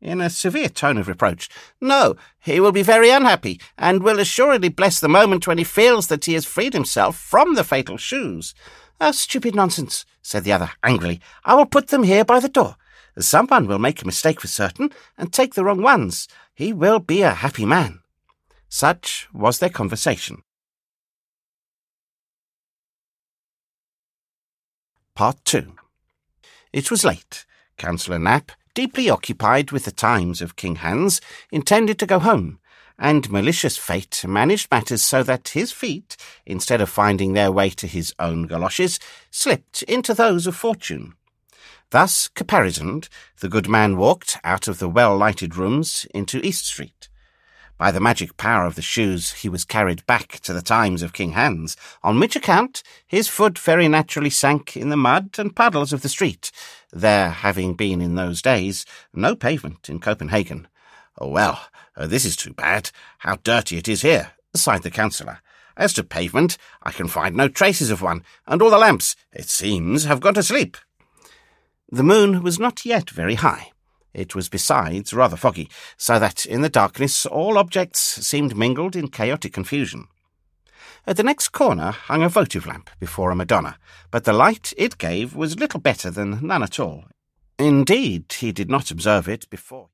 in a severe tone of reproach. "No, he will be very unhappy, and will assuredly bless the moment when he feels that he has freed himself from the fatal shoes." "Oh, stupid nonsense," said the other angrily. "I will put them here by the door. Someone will make a mistake for certain, and take the wrong ones. He will be a happy man." Such was their conversation. Part 2. It was late. Councillor Knap, deeply occupied with the Times of King Hans, intended to go home, and malicious fate managed matters so that his feet, instead of finding their way to his own galoshes, slipped into those of Fortune. Thus caparisoned, the good man walked out of the well-lighted rooms into East Street. By the magic power of the shoes he was carried back to the Times of King Hans, on which account his foot very naturally sank in the mud and puddles of the street, there having been in those days no pavement in Copenhagen. "Oh, well, this is too bad. How dirty it is here," sighed the councillor. "As to pavement, I can find no traces of one, and all the lamps, it seems, have gone to sleep." The moon was not yet very high. It was besides rather foggy, so that in the darkness all objects seemed mingled in chaotic confusion. At the next corner hung a votive lamp before a Madonna, but the light it gave was little better than none at all. Indeed, he did not observe it before.